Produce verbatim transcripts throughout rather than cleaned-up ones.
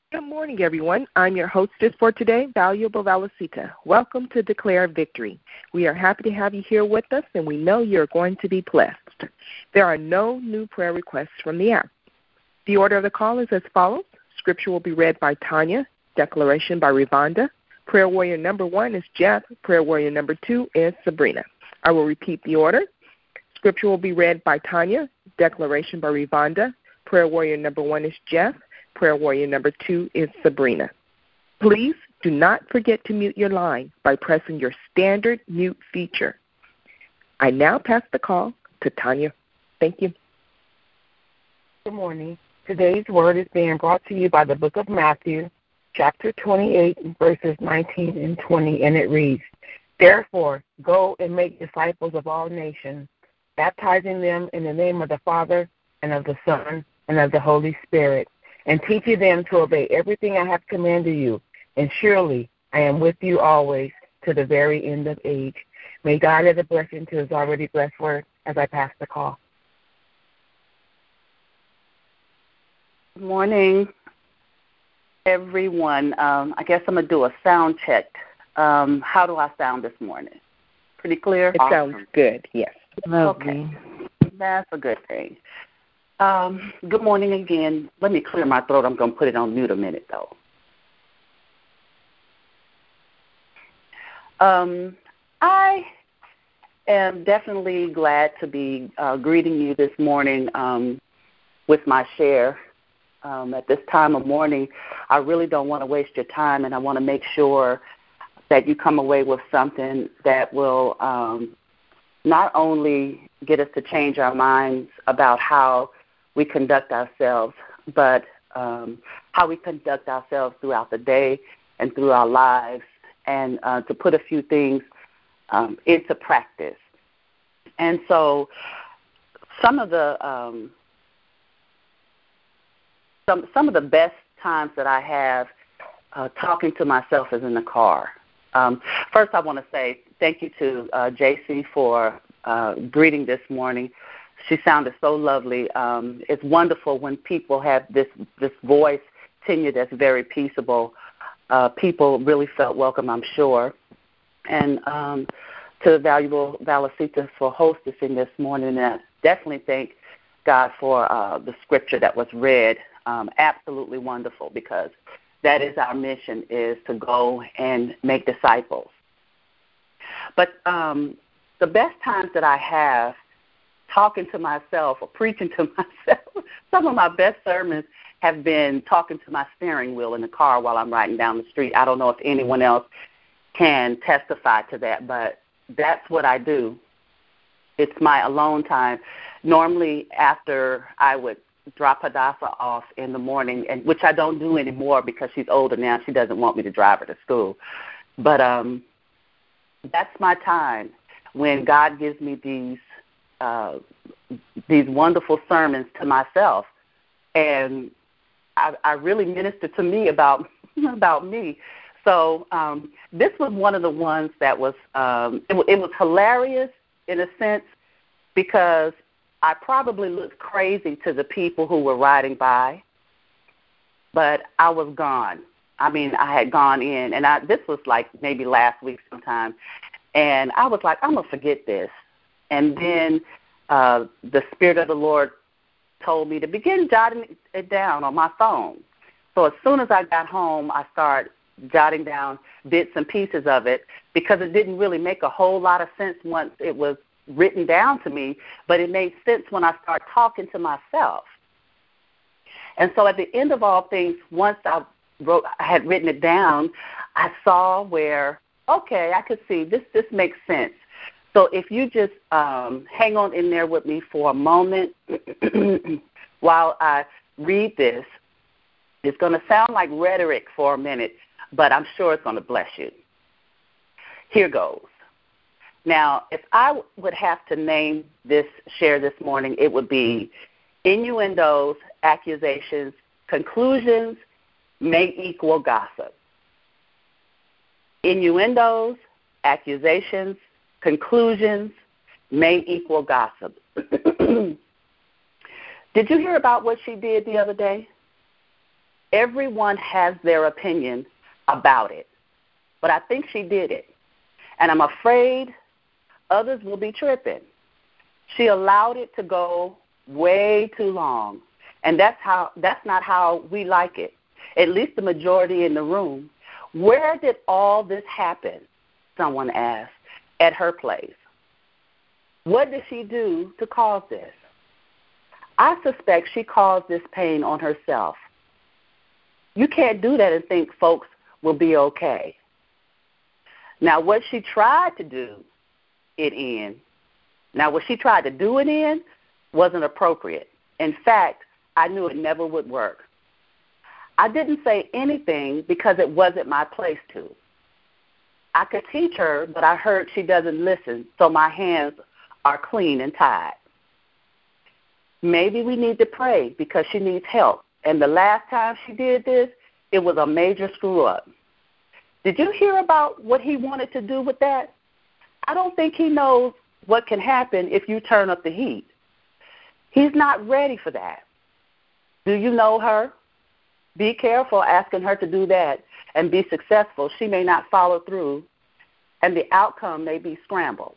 Good morning, everyone. I'm your hostess for today, Valuable Valicita. Welcome to Declare Victory. We are happy to have you here with us, and we know you're going to be blessed. There are no new prayer requests from the app. The order of the call is as follows. Scripture will be read by Tanya, declaration by Rivonda. Prayer warrior number one is Jeff. Prayer warrior number two is Sabrina. I will repeat the order. Scripture will be read by Tanya, declaration by Rivonda. Prayer warrior number one is Jeff. Prayer warrior number two is Sabrina. Please do not forget to mute your line by pressing your standard mute feature. I now pass the call to Tanya. Thank you. Good morning. Today's word is being brought to you by the book of Matthew, chapter twenty-eight, verses nineteen and twenty, and it reads, "Therefore, go and make disciples of all nations, baptizing them in the name of the Father and of the Son and of the Holy Spirit, and teaching them to obey everything I have commanded you. And surely I am with you always to the very end of age." May God add a blessing to his already blessed word as I pass the call. Good morning, everyone. Um, I guess I'm going to do a sound check. Um, how do I sound this morning? Pretty clear? It awesome. Sounds good, yes. Okay. That's a good thing. Um, good morning again. Let me clear my throat. I'm going to put it on mute a minute, though. Um, I am definitely glad to be uh, greeting you this morning um, with my share. Um, at this time of morning, I really don't want to waste your time, and I want to make sure that you come away with something that will um, not only get us to change our minds about how we conduct ourselves, but um, how we conduct ourselves throughout the day and through our lives, and uh, to put a few things um, into practice. And so some of the um, some some of the best times that I have uh, talking to myself is in the car. Um, first, I want to say thank you to uh, J C for uh, greeting this morning. She sounded so lovely. Um, it's wonderful when people have this, this voice tenure that's very peaceable. Uh, people really felt welcome, I'm sure. And um, to the Valuable Valicita for hostessing this morning, and I definitely thank God for uh, the scripture that was read. Um, absolutely wonderful, because that is our mission, is to go and make disciples. But um, the best times that I have talking to myself or preaching to myself, some of my best sermons have been talking to my steering wheel in the car while I'm riding down the street. I don't know if anyone else can testify to that, but that's what I do. It's my alone time. Normally after I would drop Hadassah off in the morning, and which I don't do anymore because she's older now. She doesn't want me to drive her to school. But um, that's my time when God gives me these Uh, these wonderful sermons to myself, and I, I really minister to me about about me. So um, this was one of the ones that was um, it, it was hilarious in a sense, because I probably looked crazy to the people who were riding by, but I was gone. I mean, I had gone in, and I, this was like maybe last week sometime, and I was like, I'm gonna forget this. And then uh, the Spirit of the Lord told me to begin jotting it down on my phone. So as soon as I got home, I started jotting down bits and pieces of it, because it didn't really make a whole lot of sense once it was written down to me, but it made sense when I started talking to myself. And so at the end of all things, once I wrote, I had written it down, I saw where, okay, I could see this, this makes sense. So if you just um, hang on in there with me for a moment while I read this, it's going to sound like rhetoric for a minute, but I'm sure it's going to bless you. Here goes. Now, if I would have to name this share this morning, it would be innuendos, accusations, conclusions may equal gossip. Innuendos, accusations, conclusions may equal gossip. Did you hear about what she did the other day? Everyone has their opinion about it, but I think she did it. And I'm afraid others will be tripping. She allowed it to go way too long, and that's how that's not how we like it, at least the majority in the room. Where did all this happen, someone asked, at her place? What did she do to cause this? I suspect she caused this pain on herself. You can't do that and think folks will be okay. Now, what she tried to do it in, now what she tried to do it in wasn't appropriate. In fact, I knew it never would work. I didn't say anything because it wasn't my place to. I could teach her, but I heard she doesn't listen, so my hands are clean and tied. Maybe we need to pray because she needs help. And the last time she did this, it was a major screw-up. Did you hear about what he wanted to do with that? I don't think he knows what can happen if you turn up the heat. He's not ready for that. Do you know her? Be careful asking her to do that and be successful. She may not follow through, and the outcome may be scrambled.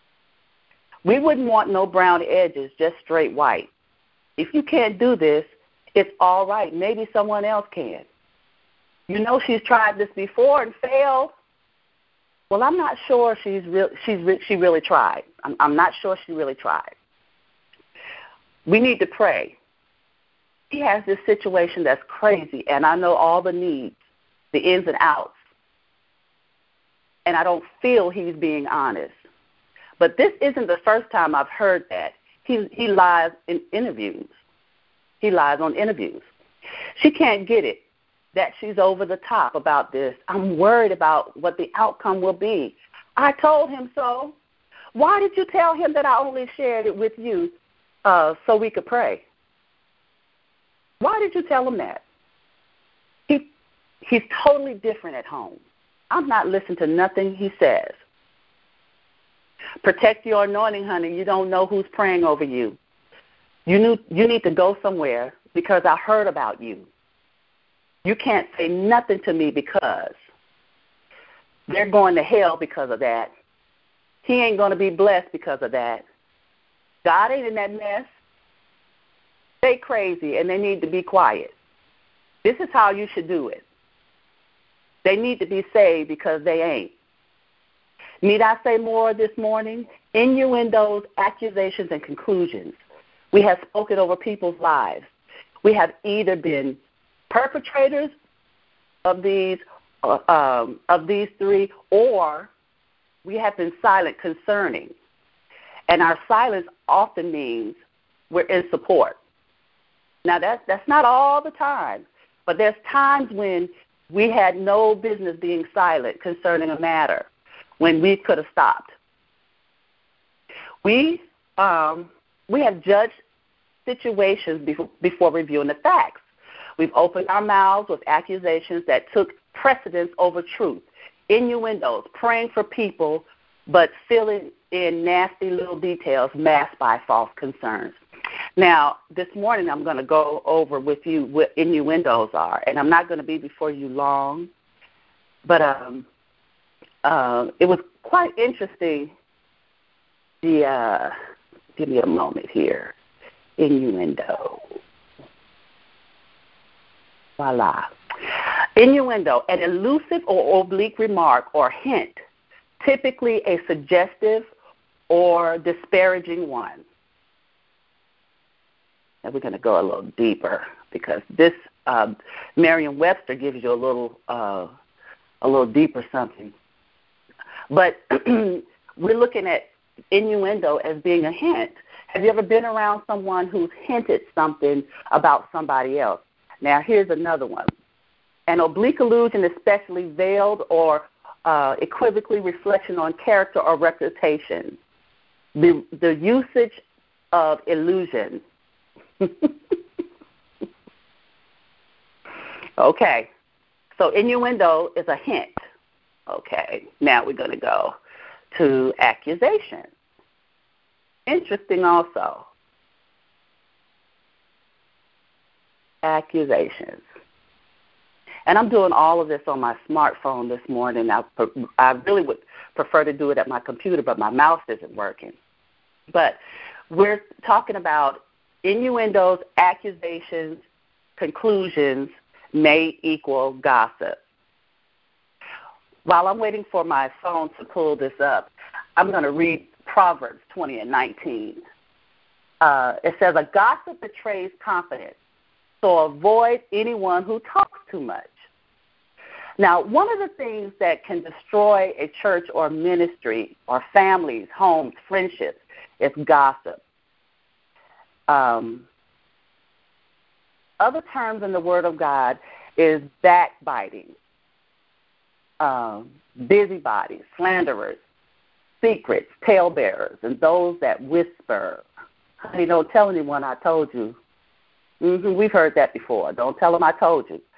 We wouldn't want no brown edges, just straight white. If you can't do this, it's all right. Maybe someone else can. You know she's tried this before and failed. Well, I'm not sure she's re- she's re- she really tried. I'm, I'm not sure she really tried. We need to pray. He has this situation that's crazy, and I know all the needs, the ins and outs, and I don't feel he's being honest. But this isn't the first time I've heard that. He, he lies in interviews. He lies on interviews. She can't get it that she's over the top about this. I'm worried about what the outcome will be. I told him so. Why did you tell him that I only shared it with you uh, so we could pray? Why did you tell him that? He He's totally different at home. I'm not listening to nothing he says. Protect your anointing, honey. You don't know who's praying over you. You, knew, you need to go somewhere because I heard about you. You can't say nothing to me because they're going to hell because of that. He ain't going to be blessed because of that. God ain't in that mess. They crazy and they need to be quiet. This is how you should do it. They need to be saved because they ain't. Need I say more this morning? Innuendos, accusations, and conclusions. We have spoken over people's lives. We have either been perpetrators of these uh, um, of these three, or we have been silent concerning. And our silence often means we're in support. Now, that's, that's not all the time, but there's times when we had no business being silent concerning a matter, when we could have stopped. We um, we have judged situations before, before reviewing the facts. We've opened our mouths with accusations that took precedence over truth, innuendos, praying for people, but filling in nasty little details masked by false concerns. Now, this morning I'm going to go over with you what innuendos are, and I'm not going to be before you long, but um, uh, it was quite interesting. The uh, give me a moment here. Innuendo. Voila. Innuendo, an elusive or oblique remark or hint, typically a suggestive or disparaging one. And we're going to go a little deeper because this uh, Merriam-Webster gives you a little uh, a little deeper something. But we're looking at innuendo as being a hint. Have you ever been around someone who's hinted something about somebody else? Now, here's another one. An oblique allusion, especially veiled or uh, equivocally reflection on character or reputation. The, the usage of illusion. Okay. So innuendo is a hint. Okay. Now we're going to go to accusation. Interesting also. Accusations. And I'm doing all of this on my smartphone this morning. I, I really would prefer to do it at my computer, but my mouse isn't working. But we're talking about innuendos, accusations, conclusions may equal gossip. While I'm waiting for my phone to pull this up, I'm going to read Proverbs twenty and nineteen. Uh, it says, a gossip betrays confidence, so avoid anyone who talks too much. Now, one of the things that can destroy a church or ministry or families, homes, friendships is gossip. Um, other terms in the Word of God is backbiting, um, busybodies, slanderers, secrets, talebearers, and those that whisper. Honey, don't tell anyone I told you. Mm-hmm, we've heard that before. Don't tell them I told you.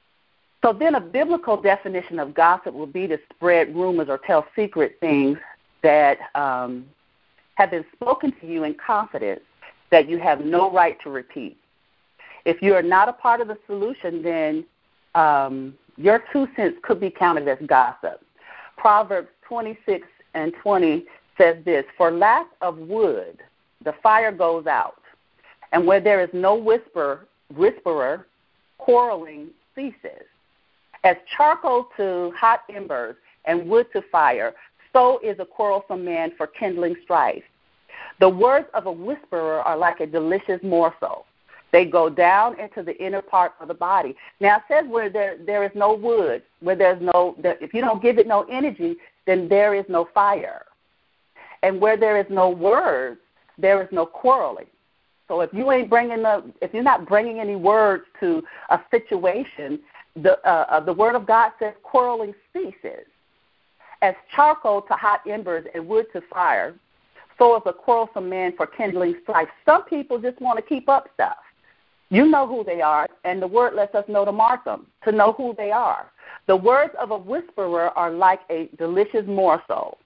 So then a biblical definition of gossip would be to spread rumors or tell secret things that um, have been spoken to you in confidence that you have no right to repeat. If you are not a part of the solution, then um, your two cents could be counted as gossip. Proverbs twenty-six and twenty says this, for lack of wood, the fire goes out, and where there is no whisper, whisperer, quarreling ceases. As charcoal to hot embers and wood to fire, so is a quarrelsome man for kindling strife. The words of a whisperer are like a delicious morsel. They go down into the inner part of the body. Now, it says where there, there is no wood, where there's no, there, if you don't give it no energy, then there is no fire. And where there is no words, there is no quarreling. So if you ain't bringing the, if you're not bringing any words to a situation, the uh, uh, the Word of God says quarreling ceases. As charcoal to hot embers and wood to fire, so is a quarrelsome man for kindling strife. Some people just want to keep up stuff. You know who they are, and the Word lets us know to mark them, to know who they are. The words of a whisperer are like a delicious morsel.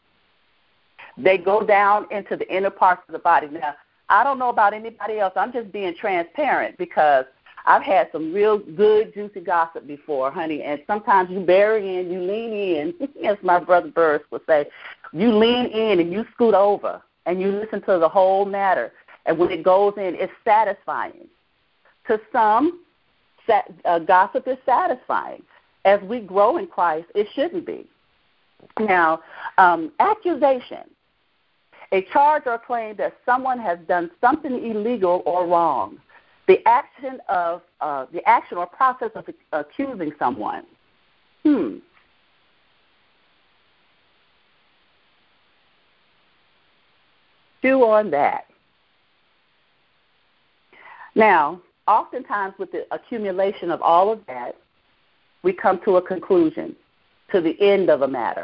They go down into the inner parts of the body. Now, I don't know about anybody else. I'm just being transparent because I've had some real good, juicy gossip before, honey, and sometimes you bury in, you lean in, as my brother Burris would say, you lean in and you scoot over and you listen to the whole matter. And when it goes in, it's satisfying. To some, uh, gossip is satisfying. As we grow in Christ, it shouldn't be. Now, um, accusation. A charge or claim that someone has done something illegal or wrong. The action of uh, the action or process of accusing someone. Hmm. Chew on that. Now, oftentimes with the accumulation of all of that, we come to a conclusion, to the end of a matter.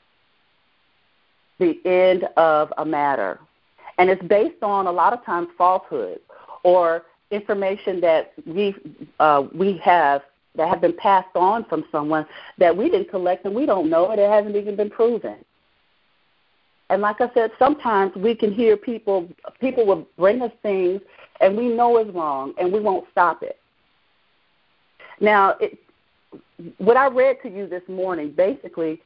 The end of a matter. And it's based on a lot of times falsehood or information that we uh, we have that have been passed on from someone that we didn't collect and we don't know it. It hasn't even been proven. And like I said, sometimes we can hear people, people will bring us things and we know it's wrong and we won't stop it. Now, it, what I read to you this morning, basically,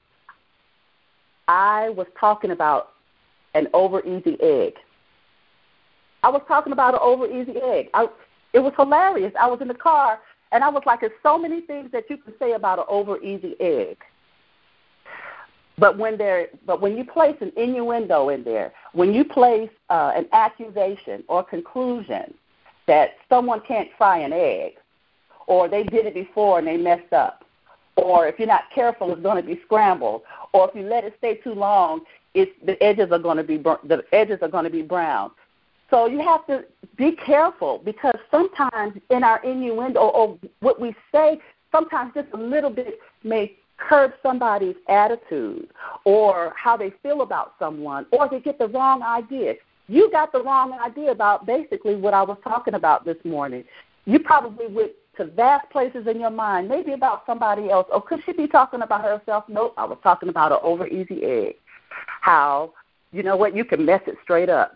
I was talking about an over-easy egg. I was talking about an over-easy egg. I, it was hilarious. I was in the car, and I was like, there's so many things that you can say about an over-easy egg. But when there, but when you place an innuendo in there, when you place uh, an accusation or conclusion that someone can't fry an egg, or they did it before and they messed up, or if you're not careful, it's going to be scrambled, or if you let it stay too long, it's, the edges are going to be the edges are going to be brown. So you have to be careful because sometimes in our innuendo or what we say, sometimes just a little bit may curb somebody's attitude or how they feel about someone, or they get the wrong idea. You got the wrong idea about basically what I was talking about this morning. You probably went to vast places in your mind, maybe about somebody else. Or could she be talking about herself? Nope, I was talking about an over-easy egg. How, you know what, you can mess it straight up.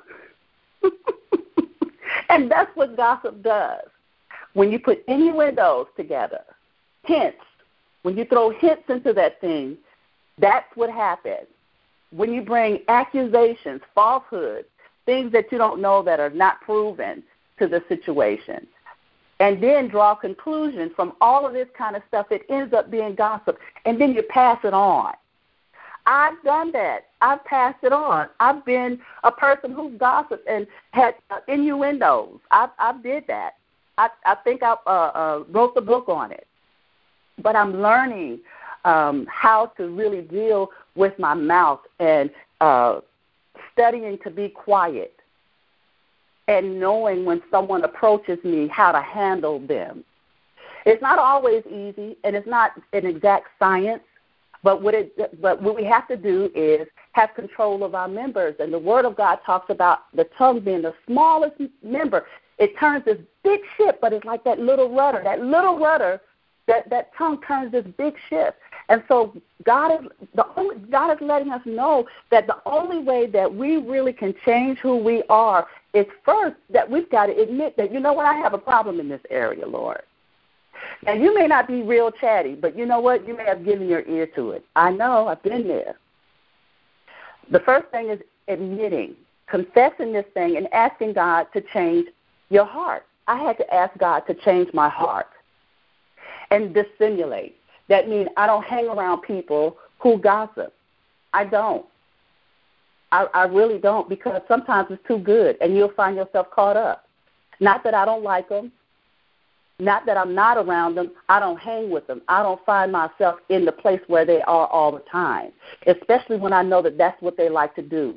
And that's what gossip does. When you put innuendos together, hints, when you throw hints into that thing, that's what happens. When you bring accusations, falsehoods, things that you don't know that are not proven to the situation, and then draw conclusions from all of this kind of stuff, it ends up being gossip, and then you pass it on. I've done that. I've passed it on. I've been a person who's gossiped and had uh, innuendos. I I did that. I, I think I uh, uh, wrote the book on it. But I'm learning um, how to really deal with my mouth and uh, studying to be quiet and knowing when someone approaches me how to handle them. It's not always easy, and it's not an exact science. But what it, but what we have to do is have control of our members. And the Word of God talks about the tongue being the smallest member. It turns this big ship, but it's like that little rudder. That little rudder, that, that tongue turns this big ship. And so God is the only, God is letting us know that the only way that we really can change who we are is first that we've got to admit that, you know what, I have a problem in this area, Lord. Now, you may not be real chatty, but you know what? You may have given your ear to it. I know. I've been there. The first thing is admitting, confessing this thing, and asking God to change your heart. I had to ask God to change my heart and dissimulate. That means I don't hang around people who gossip. I don't. I, I really don't, because sometimes it's too good, and you'll find yourself caught up. Not that I don't like them. Not that I'm not around them. I don't hang with them. I don't find myself in the place where they are all the time, especially when I know that that's what they like to do.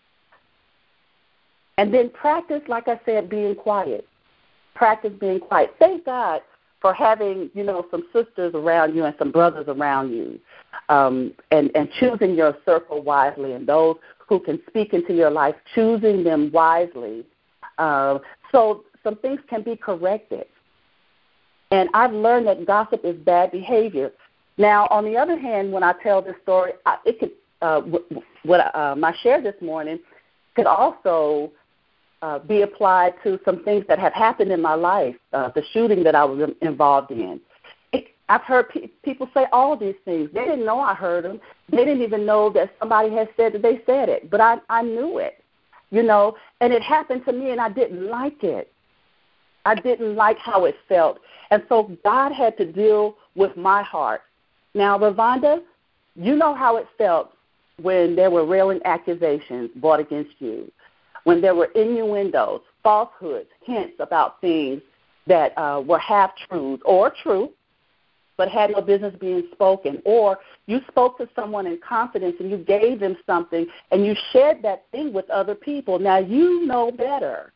And then practice, like I said, being quiet. Practice being quiet. Thank God for having, you know, some sisters around you and some brothers around you, um, and, and choosing your circle wisely, and those who can speak into your life, choosing them wisely, uh, so some things can be corrected. And I've learned that gossip is bad behavior. Now, on the other hand, when I tell this story, I, it could uh, what um, I shared this morning could also uh, be applied to some things that have happened in my life. Uh, the shooting that I was involved in. It, I've heard pe- people say all these things. They didn't know I heard them. They didn't even know that somebody had said that they said it. But I, I knew it, you know. And it happened to me, and I didn't like it. I didn't like how it felt. And so God had to deal with my heart. Now, Ravonda, you know how it felt when there were railing accusations brought against you, when there were innuendos, falsehoods, hints about things that uh, were half-truths or true, but had no business being spoken. Or you spoke to someone in confidence and you gave them something and you shared that thing with other people. Now, you know better.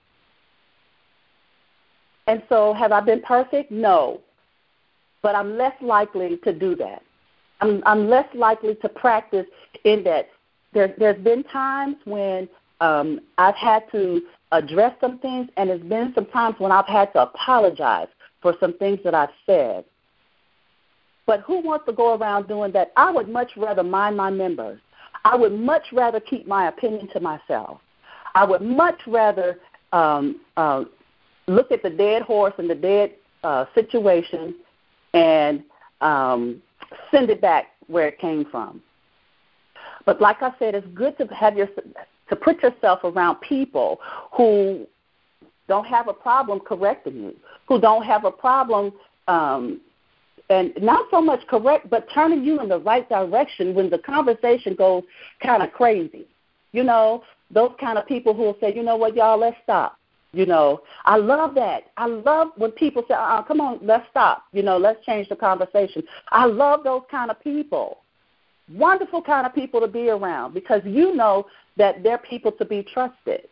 And so have I been perfect? No. But I'm less likely to do that. I'm, I'm less likely to practice in that. There, there's been times when um, I've had to address some things, and there's been some times when I've had to apologize for some things that I've said. But who wants to go around doing that? I would much rather mind my members. I would much rather keep my opinion to myself. I would much rather um, uh, look at the dead horse and the dead uh, situation and um, send it back where it came from. But like I said, it's good to have your to put yourself around people who don't have a problem correcting you, who don't have a problem, um, and not so much correct, but turning you in the right direction when the conversation goes kind of crazy. You know, those kind of people who will say, you know what, y'all, let's stop. You know, I love that. I love when people say, uh, come on, let's stop. You know, let's change the conversation. I love those kind of people. Wonderful kind of people to be around, because you know that they're people to be trusted.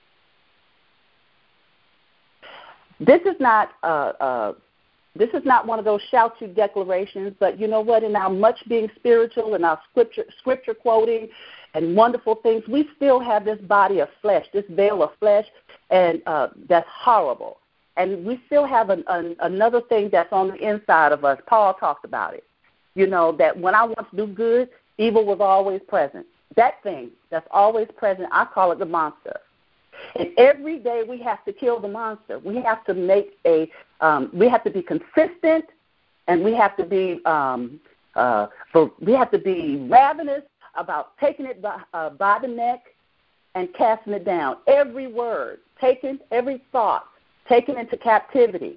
This is not uh, uh, this is not one of those shout you declarations, but you know what? In our much being spiritual and our scripture scripture quoting and wonderful things, we still have this body of flesh, this veil of flesh, and uh, that's horrible. And we still have an, an, another thing that's on the inside of us. Paul talked about it. You know, that when I want to do good, evil was always present. That thing that's always present, I call it the monster. And every day we have to kill the monster. We have to make a, um, we have to be consistent, and we have to be um, uh, for we have to be ravenous about taking it by, uh, by the neck and casting it down. Every word, taken, every thought, taken into captivity.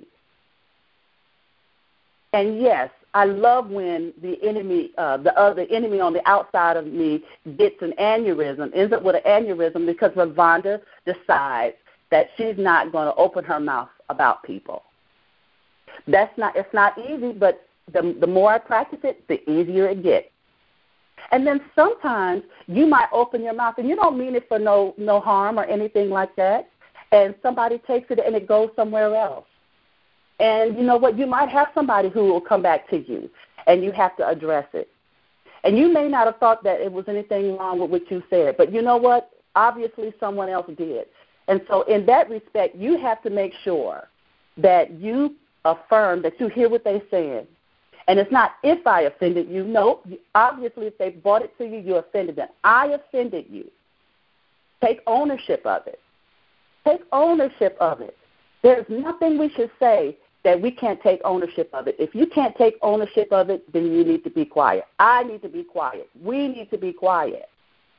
And yes, I love when the enemy, uh, the other enemy on the outside of me gets an aneurysm, ends up with an aneurysm because Ravonda decides that she's not going to open her mouth about people. That's not. It's not easy, but the the more I practice it, the easier it gets. And then sometimes you might open your mouth and you don't mean it for no no harm or anything like that, and somebody takes it and it goes somewhere else. And you know what? You might have somebody who will come back to you, and you have to address it. And you may not have thought that it was anything wrong with what you said, but you know what? Obviously someone else did. And so in that respect, you have to make sure that you affirm that you hear what they're saying. And it's not if I offended you. No, obviously if they brought it to you, you offended them. I offended you. Take ownership of it. Take ownership of it. There's nothing we should say that we can't take ownership of it. If you can't take ownership of it, then you need to be quiet. I need to be quiet. We need to be quiet.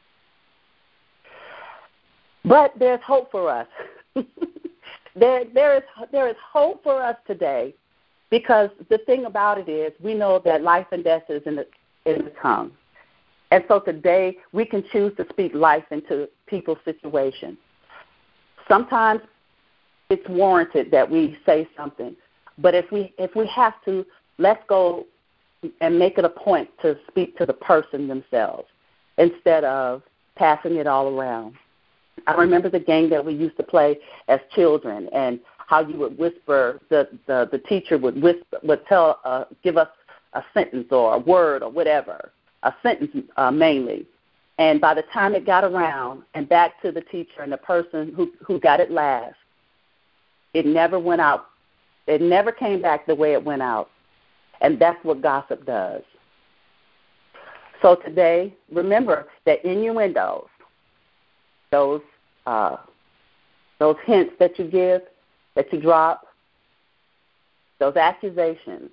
But there's hope for us. there, there is there is hope for us today, because the thing about it is we know that life and death is in the in the tongue. And so today we can choose to speak life into people's situations. Sometimes it's warranted that we say something. But if we if we have to, let's go and make it a point to speak to the person themselves instead of passing it all around. I remember the game that we used to play as children, and how you would whisper, the, the, the teacher would whisper, would tell, uh, give us a sentence or a word or whatever, a sentence uh, mainly. And by the time it got around and back to the teacher and the person who, who got it last, it never went out. It never came back the way it went out. And that's what gossip does. So today, remember that innuendos, those uh, those hints that you give, that you drop, those accusations,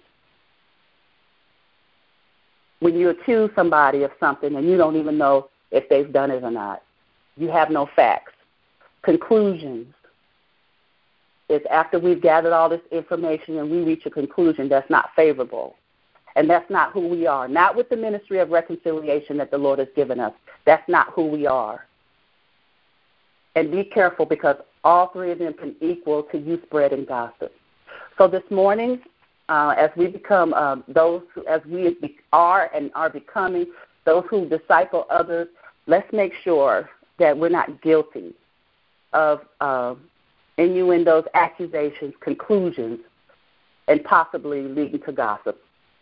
when you accuse somebody of something and you don't even know if they've done it or not, you have no facts. Conclusions. It's after we've gathered all this information and we reach a conclusion that's not favorable. And that's not who we are. Not with the ministry of reconciliation that the Lord has given us. That's not who we are. And be careful, because all three of them can equal to you spreading gossip. So this morning, uh, as we become uh, those, who, as we are and are becoming those who disciple others, let's make sure that we're not guilty of uh, innuendos, accusations, conclusions, and possibly leading to gossip.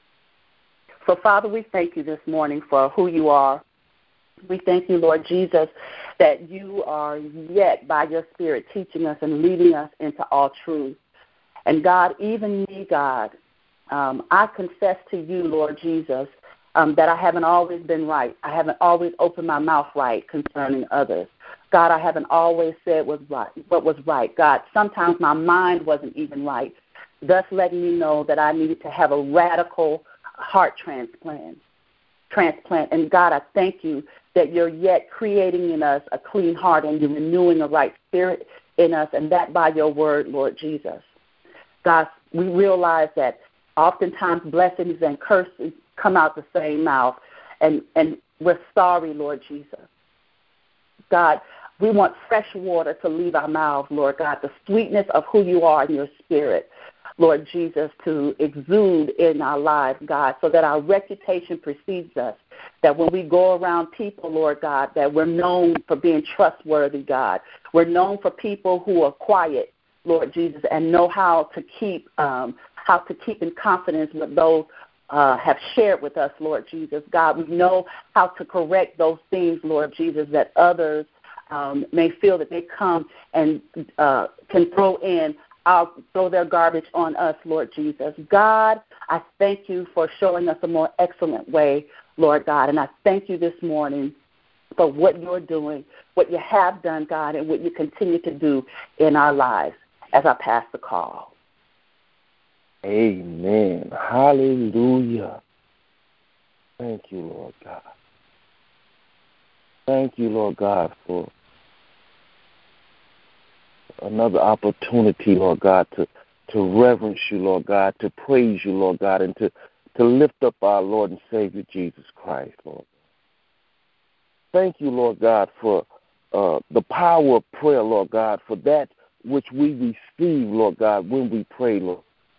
So, Father, we thank you this morning for who you are. We thank you, Lord Jesus, that you are yet by your Spirit teaching us and leading us into all truth. And, God, even me, God, um, I confess to you, Lord Jesus, um, that I haven't always been right. I haven't always opened my mouth right concerning others. God, I haven't always said what was right. What was right. God, sometimes my mind wasn't even right, thus letting me know that I needed to have a radical heart transplant. Transplant. And, God, I thank you that you're yet creating in us a clean heart and you're renewing a right spirit in us, and that by your word, Lord Jesus. God, we realize that oftentimes blessings and curses come out the same mouth, and, and we're sorry, Lord Jesus. God, we want fresh water to leave our mouths, Lord God, the sweetness of who you are in your spirit, Lord Jesus, to exude in our lives, God, so that our reputation precedes us, that when we go around people, Lord God, that we're known for being trustworthy, God. We're known for people who are quiet, Lord Jesus, and know how to keep um, how to keep in confidence with those uh, have shared with us, Lord Jesus. God, we know how to correct those things, Lord Jesus, that others um, may feel that they come and uh, can throw in I'll throw their garbage on us, Lord Jesus. God, I thank you for showing us a more excellent way, Lord God. And I thank you this morning for what you're doing, what you have done, God, and what you continue to do in our lives as I pass the call. Amen. Hallelujah. Thank you, Lord God. Thank you, Lord God, for another opportunity, Lord God, to, to reverence you, Lord God, to praise you, Lord God, and to, to lift up our Lord and Savior Jesus Christ, Lord. Thank you, Lord God, for uh, the power of prayer, Lord God, for that which we receive, Lord God, when we pray, Lord.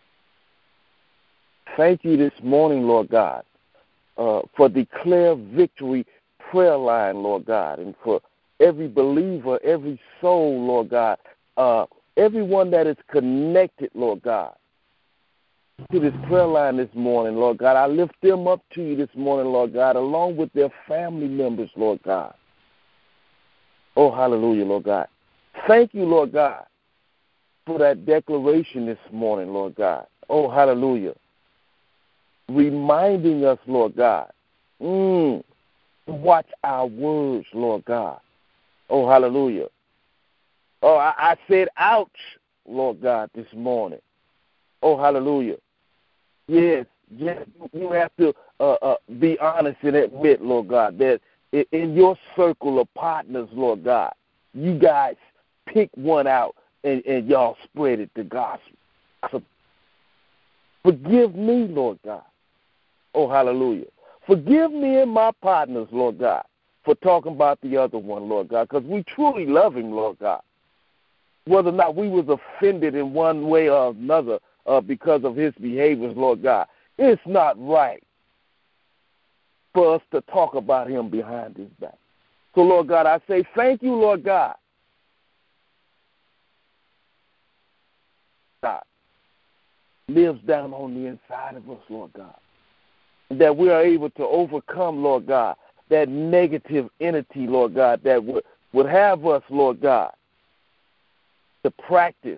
Thank you this morning, Lord God, uh, for Declare Victory prayer line, Lord God, and for every believer, every soul, Lord God, uh, everyone that is connected, Lord God, to this prayer line this morning, Lord God. I lift them up to you this morning, Lord God, along with their family members, Lord God. Oh, hallelujah, Lord God. Thank you, Lord God, for that declaration this morning, Lord God. Oh, hallelujah. Reminding us, Lord God, mm, to watch our words, Lord God. Oh, hallelujah. Oh, I, I said ouch, Lord God, this morning. Oh, hallelujah. Yes, yes, you have to uh, uh, be honest and admit, Lord God, that in your circle of partners, Lord God, you guys pick one out and, and y'all spread it, the gospel. So forgive me, Lord God. Oh, hallelujah. Forgive me and my partners, Lord God, for talking about the other one, Lord God, because we truly love him, Lord God. Whether or not we was offended in one way or another uh, because of his behaviors, Lord God, it's not right for us to talk about him behind his back. So, Lord God, I say thank you, Lord God. God lives down on the inside of us, Lord God, that we are able to overcome, Lord God, that negative entity, Lord God, that would, would have us, Lord God, to practice,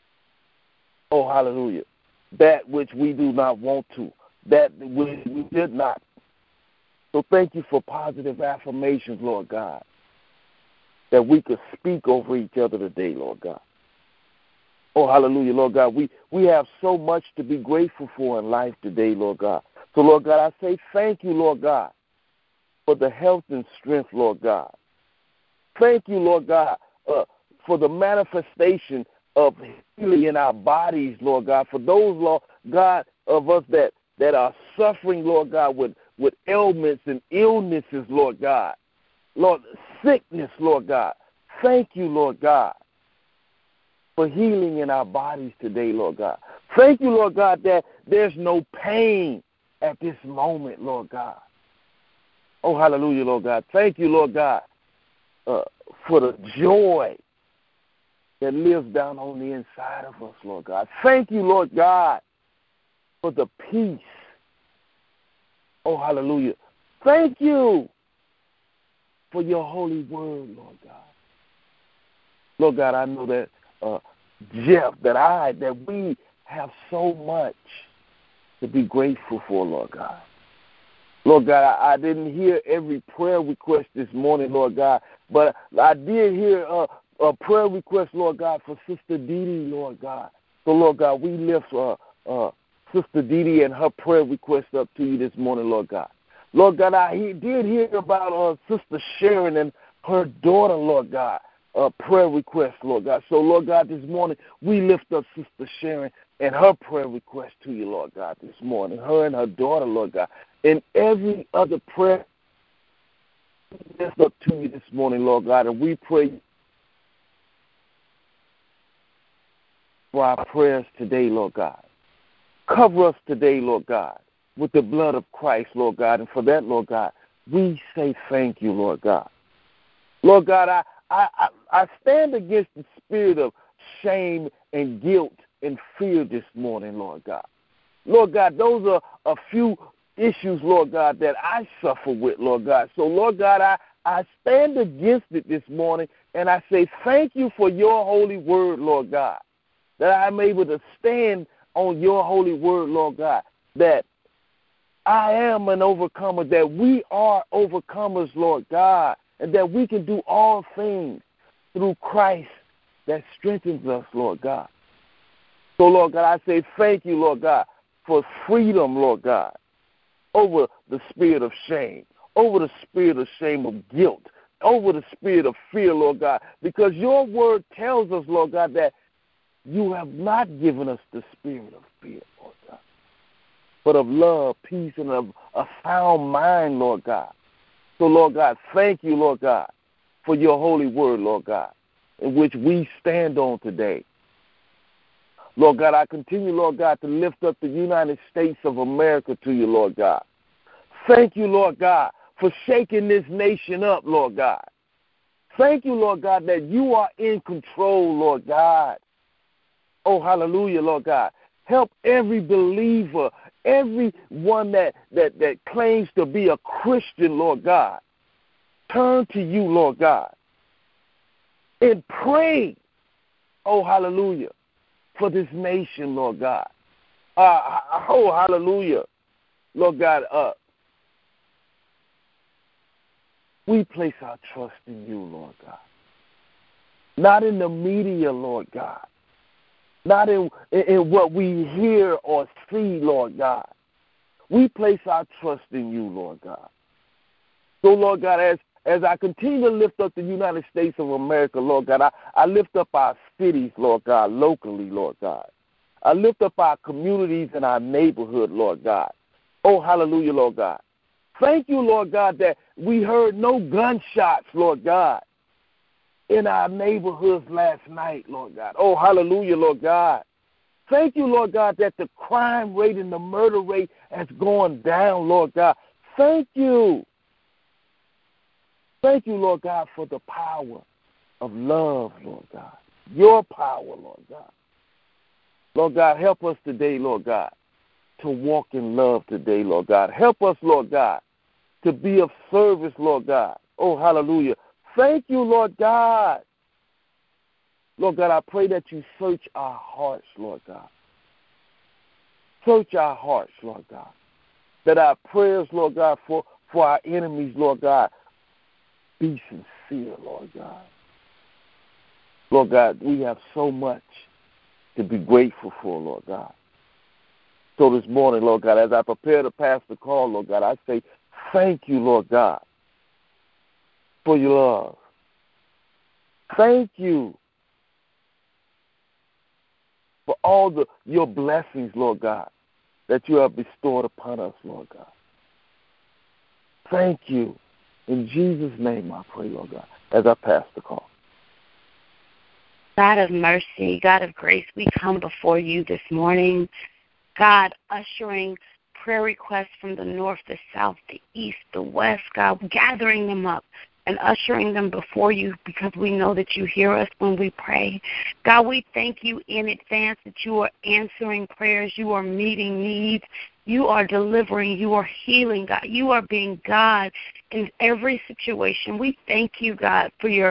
oh, hallelujah, that which we do not want to, that which we did not. So thank you for positive affirmations, Lord God, that we could speak over each other today, Lord God. Oh, hallelujah, Lord God. We, we have so much to be grateful for in life today, Lord God. So, Lord God, I say thank you, Lord God, for the health and strength, Lord God. Thank you, Lord God, uh, for the manifestation of healing in our bodies, Lord God. For those, Lord God, of us that, that are suffering, Lord God, with, with ailments and illnesses, Lord God. Lord, sickness, Lord God. Thank you, Lord God, for healing in our bodies today, Lord God. Thank you, Lord God, that there's no pain at this moment, Lord God. Oh, hallelujah, Lord God. Thank you, Lord God, uh, for the joy that lives down on the inside of us, Lord God. Thank you, Lord God, for the peace. Oh, hallelujah. Thank you for your holy word, Lord God. Lord God, I know that uh, Jeff, that I, that we have so much to be grateful for, Lord God. Lord God, I, I didn't hear every prayer request this morning, Lord God, but I did hear uh, a prayer request, Lord God, for Sister Dee Dee, Lord God. So, Lord God, we lift uh, uh, Sister Dee Dee and her prayer request up to you this morning, Lord God. Lord God, I he, did hear about uh, Sister Sharon and her daughter, Lord God, uh, prayer request, Lord God. So, Lord God, this morning we lift up Sister Sharon and her prayer request to you, Lord God, this morning, her and her daughter, Lord God, and every other prayer we lift up to you this morning, Lord God, and we pray for our prayers today, Lord God. Cover us today, Lord God, with the blood of Christ, Lord God, and for that, Lord God, we say thank you, Lord God. Lord God, I, I, I stand against the spirit of shame and guilt and fear this morning, Lord God. Lord God, those are a few issues, Lord God, that I suffer with, Lord God. So, Lord God, I, I stand against it this morning, and I say thank you for your holy word, Lord God, that I'm able to stand on your holy word, Lord God, that I am an overcomer, that we are overcomers, Lord God, and that we can do all things through Christ that strengthens us, Lord God. So, Lord God, I say thank you, Lord God, for freedom, Lord God. over the spirit of shame, over the spirit of shame of guilt, over the spirit of fear, Lord God, because your word tells us, Lord God, that you have not given us the spirit of fear, Lord God, but of love, peace, and of a sound mind, Lord God. So, Lord God, thank you, Lord God, for your holy word, Lord God, in which we stand on today. Lord God, I continue, Lord God, to lift up the United States of America to you, Lord God. Thank you, Lord God, for shaking this nation up, Lord God. Thank you, Lord God, that you are in control, Lord God. Oh, hallelujah, Lord God. Help every believer, everyone that, that, that claims to be a Christian, Lord God, turn to you, Lord God, and pray, oh, hallelujah, for this nation, Lord God. Uh, oh, hallelujah, Lord God. Uh, we place our trust in you, Lord God. Not in the media, Lord God. Not in, in, in what we hear or see, Lord God. We place our trust in you, Lord God. So, Lord God, as, as I continue to lift up the United States of America, Lord God, I, I lift up our cities, Lord God, locally, Lord God. I lift up our communities and our neighborhood, Lord God. Oh, hallelujah, Lord God. Thank you, Lord God, that we heard no gunshots, Lord God, in our neighborhoods last night, Lord God. Oh, hallelujah, Lord God. Thank you, Lord God, that the crime rate and the murder rate has gone down, Lord God. Thank you. Thank you, Lord God, for the power of love, Lord God. Your power, Lord God. Lord God, help us today, Lord God, to walk in love today, Lord God. Help us, Lord God, to be of service, Lord God. Oh, hallelujah. Thank you, Lord God. Lord God, I pray that you search our hearts, Lord God. Search our hearts, Lord God. That our prayers, Lord God, for, for our enemies, Lord God, be sincere, Lord God. Lord God, we have so much to be grateful for, Lord God. So this morning, Lord God, as I prepare to pass the call, Lord God, I say thank you, Lord God, for your love. Thank you for all the your blessings, Lord God, that you have bestowed upon us, Lord God. Thank you. In Jesus' name I pray, Lord God, as I pass the call. God of mercy, God of grace, we come before you this morning, God, ushering prayer requests from the north, the south, the east, the west, God, gathering them up and ushering them before you because we know that you hear us when we pray. God, we thank you in advance that you are answering prayers, you are meeting needs, you are delivering, you are healing, God. You are being God in every situation. We thank you, God, for your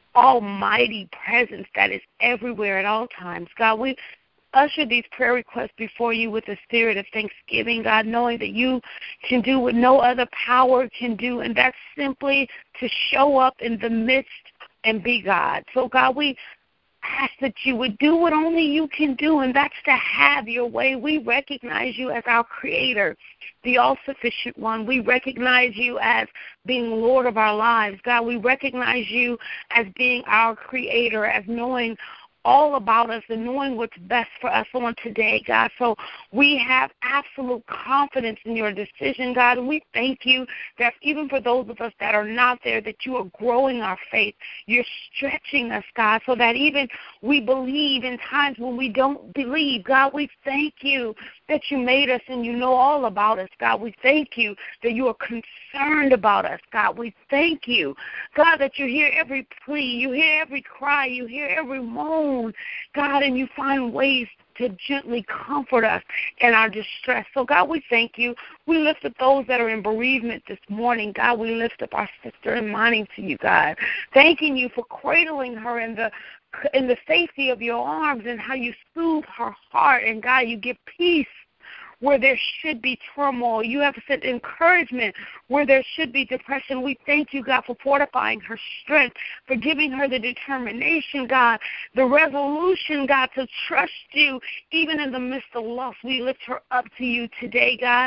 almighty presence that is everywhere at all times. God, we usher these prayer requests before you with a spirit of thanksgiving, God, knowing that you can do what no other power can do, and that's simply to show up in the midst and be God. So, God, we ask that you would do what only you can do, and that's to have your way. We recognize you as our creator, the all-sufficient one. We recognize you as being Lord of our lives. God, we recognize you as being our creator, as knowing all about us and knowing what's best for us on today, God. So we have absolute confidence in your decision, God, and we thank you that even for those of us that are not there, that you are growing our faith. You're stretching us, God, so that even we believe in times when we don't believe. God, we thank you that you made us and you know all about us, God. We thank you that you are concerned about us, God. We thank you, God, that you hear every plea, you hear every cry, you hear every moan, God, and you find ways to gently comfort us in our distress. So, God, we thank you. We lift up those that are in bereavement this morning. God, we lift up our sister Imani to you, God, thanking you for cradling her in the in the safety of your arms and how you soothe her heart. And, God, you give peace where there should be turmoil. You have sent encouragement where there should be depression. We thank you, God, for fortifying her strength, for giving her the determination, God, the resolution, God, to trust you even in the midst of loss. We lift her up to you today, God.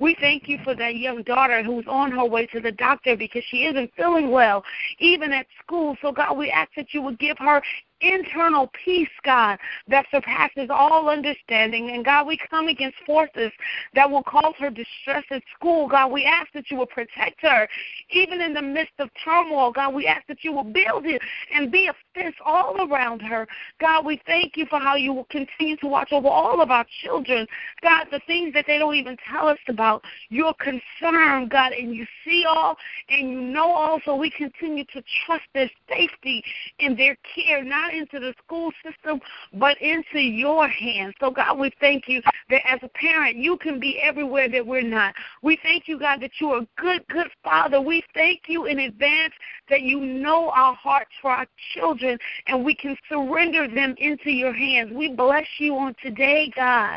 We thank you for that young daughter who's on her way to the doctor because she isn't feeling well, even at school. So, God, we ask that you would give her internal peace, God, that surpasses all understanding. And, God, we come against forces that will cause her distress at school. God, we ask that you will protect her, even in the midst of turmoil. God, we ask that you will build it and be a fence all around her. God, we thank you for how you will continue to watch over all of our children. God, the things that they don't even tell us about, you're concerned, God, and you see all and you know all, so we continue to trust their safety and their care, not into the school system, but into your hands. So, God, we thank you that as a parent, you can be everywhere that we're not. We thank you, God, that you are a good, good Father. We thank you in advance that you know our hearts for our children, and we can surrender them into your hands. We bless you on today, God.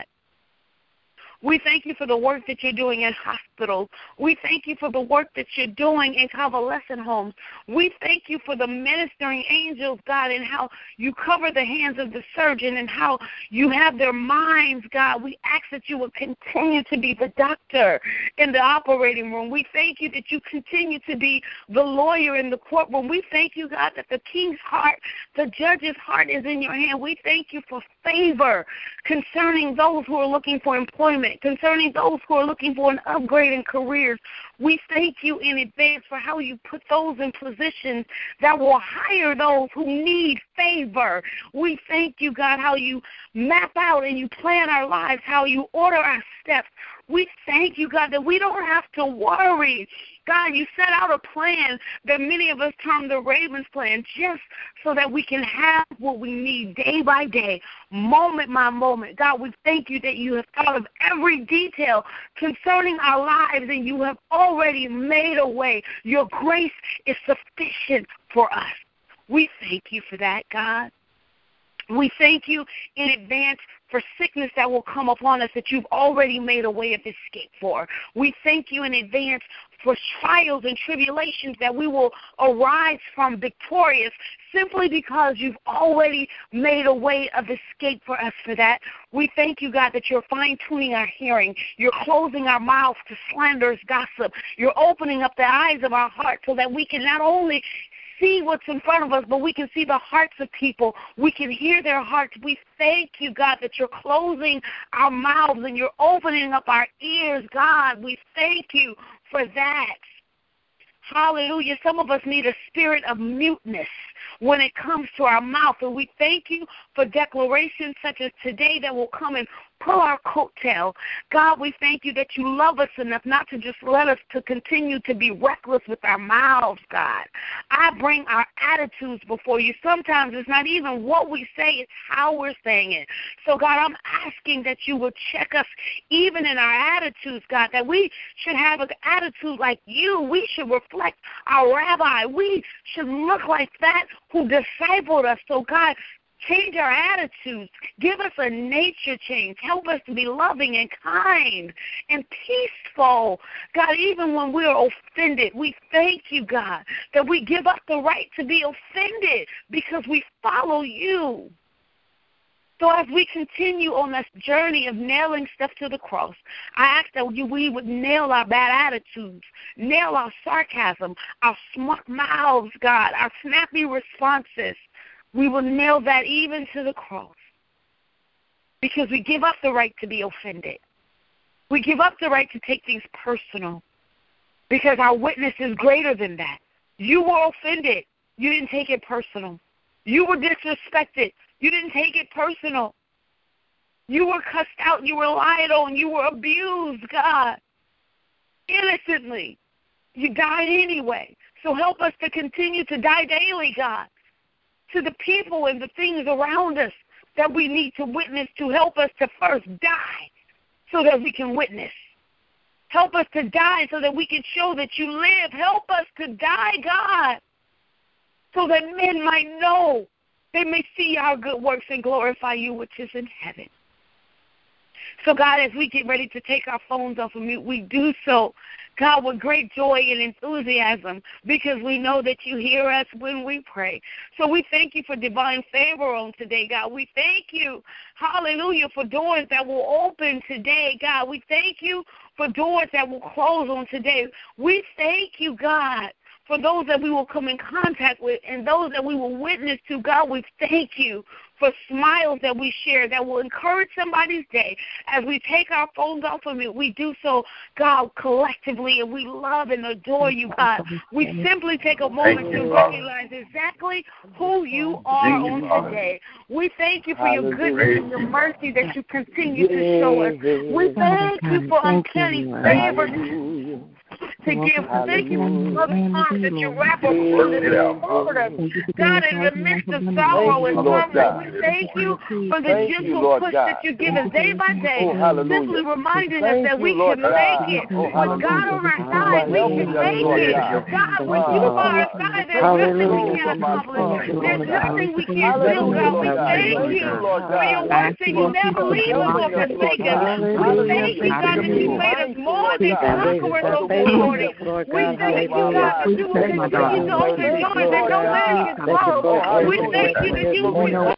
We thank you for the work that you're doing in hospitals. We thank you for the work that you're doing in convalescent homes. We thank you for the ministering angels, God, and how you cover the hands of the surgeon and how you have their minds, God. We ask that you would continue to be the doctor in the operating room. We thank you that you continue to be the lawyer in the courtroom. We thank you, God, that the king's heart, the judge's heart is in your hand. We thank you for favor concerning those who are looking for employment, concerning those who are looking for an upgrade in careers. We thank you in advance for how you put those in positions that will hire those who need favor. We thank you, God, how you map out and you plan our lives, how you order our steps. We thank you, God, that we don't have to worry. God, you set out a plan that many of us term the Ravens plan, just so that we can have what we need day by day, moment by moment. God, we thank you that you have thought of every detail concerning our lives, and you have already made a way. Your grace is sufficient for us. We thank you for that, God. We thank you in advance for sickness that will come upon us that you've already made a way of escape for. We thank you in advance for trials and tribulations that we will arise from victorious simply because you've already made a way of escape for us for that. We thank you, God, that you're fine-tuning our hearing. You're closing our mouths to slanderous gossip. You're opening up the eyes of our heart so that we can not only see what's in front of us, but we can see the hearts of people. We can hear their hearts. We thank you, God, that you're closing our mouths and you're opening up our ears, God. We thank you for that. Hallelujah. Some of us need a spirit of muteness when it comes to our mouth, and we thank you for declarations such as today that will come and pull our coattail. God, we thank you that you love us enough not to just let us to continue to be reckless with our mouths, God. I bring our attitudes before you. Sometimes it's not even what we say, it's how we're saying it. So, God, I'm asking that you will check us even in our attitudes, God, that we should have an attitude like you. We should reflect our rabbi. We should look like that who discipled us. So, God, change our attitudes. Give us a nature change. Help us to be loving and kind and peaceful. God, even when we are offended, we thank you, God, that we give up the right to be offended because we follow you. So as we continue on this journey of nailing stuff to the cross, I ask that we would nail our bad attitudes, nail our sarcasm, our smart mouths, God, our snappy responses. We will nail that even to the cross because we give up the right to be offended. We give up the right to take things personal because our witness is greater than that. You were offended. You didn't take it personal. You were disrespected. You didn't take it personal. You were cussed out. You were lied on. You were abused, God, innocently. You died anyway. So help us to continue to die daily, God, to the people and the things around us that we need to witness to. Help us to first die so that we can witness. Help us to die so that we can show that you live. Help us to die, God, so that men might know. They may see our good works and glorify you, which is in heaven. So, God, as we get ready to take our phones off of mute, we do so, God, with great joy and enthusiasm, because we know that you hear us when we pray. So we thank you for divine favor on today, God. We thank you, hallelujah, for doors that will open today, God. We thank you for doors that will close on today. We thank you, God, for those that we will come in contact with and those that we will witness to. God, we thank you for smiles that we share that will encourage somebody's day. As we take our phones off of it, we do so, God, collectively, and we love and adore you, God. We simply take a moment to recognize exactly who you are on today. We thank you for your goodness and your mercy that you continue to show us. We thank you for uncanny favor to give. Thank you for the arms that you wrap around us and hold us. God, in the midst of sorrow and turmoil, we thank you for the gentle push that you give us day by day, simply reminding us that we can make it. With God on our side, we can make it. God, with you on our side, there's nothing we can't accomplish. There's nothing we can't do, God. We thank you for your words that you never leave us or forsake us. We thank you, God, that you made us more than conquerors over the morning. We thank you, God, that you will continue to open doors that no man can close. We thank you that you will